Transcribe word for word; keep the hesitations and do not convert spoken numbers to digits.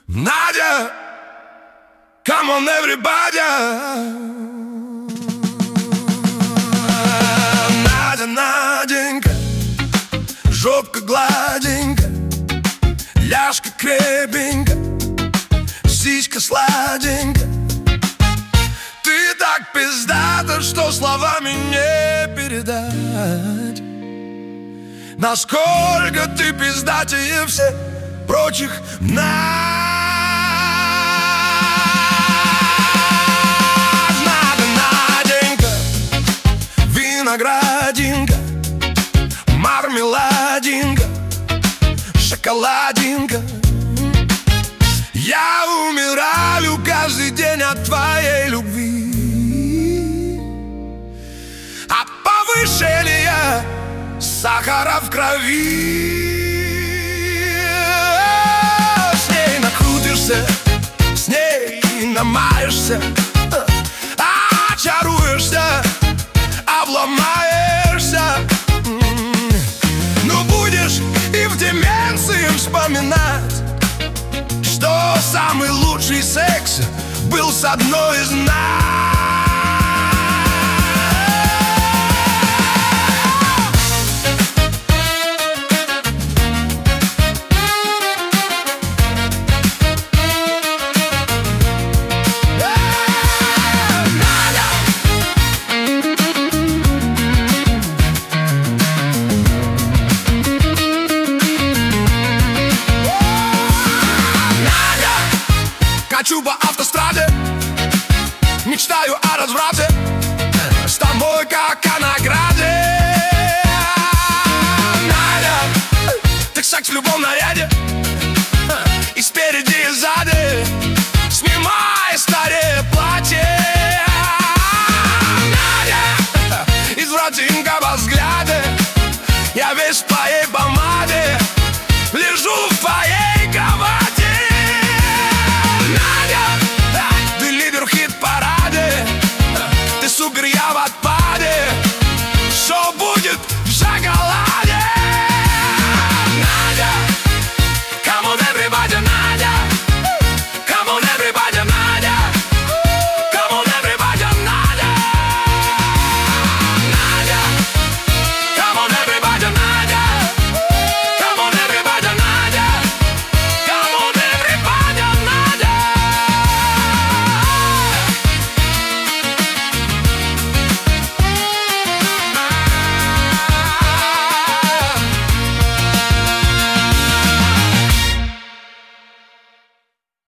Надя, come on everybody. Надя, Наденька, жопка гладенька, ляжка крепенька, сиська сладенька. Ты так пиздата, что словами не передать. Насколько ты пиздатее всех прочих нас. Надо, Наденька, виноградинка, мармеладинка, шоколадинка. Я умираю каждый день от твоей любви. От повышения сахара в крови. С ней накрутишься, с ней намаешься, очаруешься, обломаешься. Ну будешь и в деменции вспоминать, что самый лучший секс был с одной из нас. Качу по автостраде, мечтаю о разврате, с тобой как о награде.